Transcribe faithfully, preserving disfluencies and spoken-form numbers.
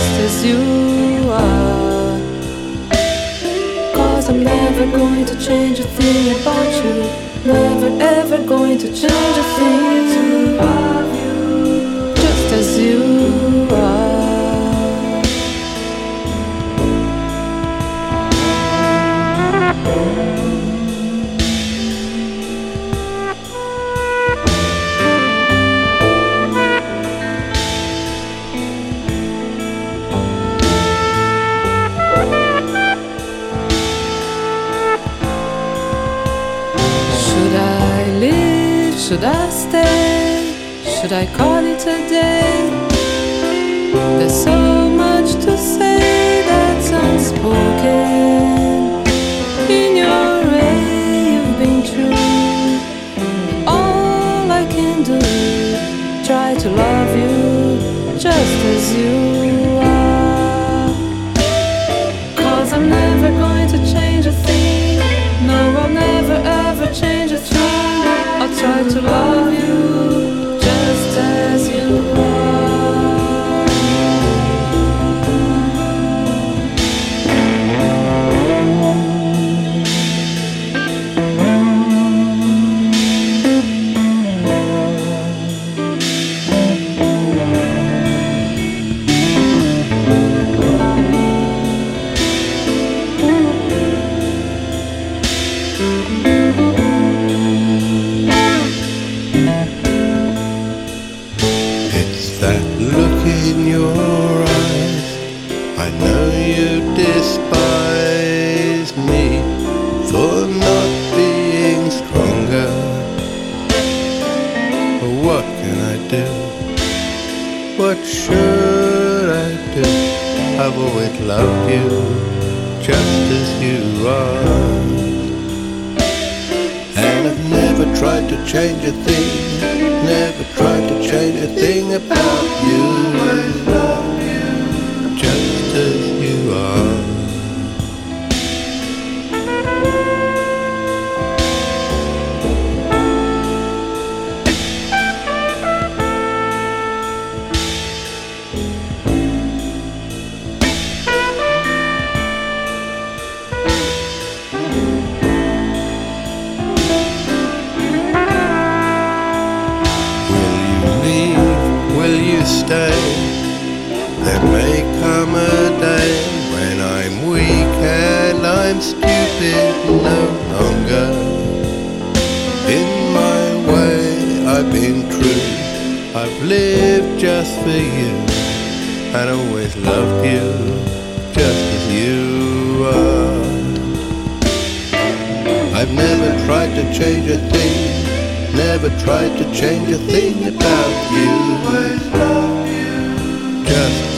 just as you are. 'Cause I'm never going to change a thing about you, never ever going to change a thing to love you just as you are. Should I live? Should I stay? Should I call it a day? There's so much to say that's unspoken. In your way you've been true. All I can do, try to love you just as you are. 'Cause I'm never going to change a thing. No, I'll never ever change a thing. I'll try to love you just as you are. It's that look in your eyes. I know you despise me for not being stronger. But what can I do? What should I do? I've always loved you just as you are. And I've never tried to change a thing, never tried to change a thing about you, just as you are. Will you stay? There may come a day when I'm weak and I'm stupid no longer. In my way I've been true, I've lived just for you, and always loved you just as you are. I've never tried to change a thing, never tried to change a thing about you, just